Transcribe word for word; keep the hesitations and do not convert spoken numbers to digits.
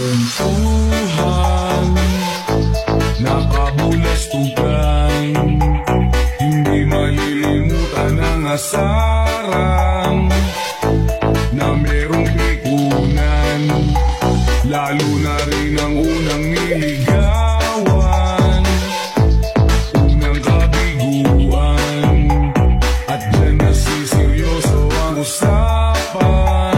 kwentuhan, nakabulastugan, hindi malilimutan ang asarang na merong pikunan, lalo na rin ang unang niligawan, unang kabiguan, at dyan nasiseryoso ang usapan.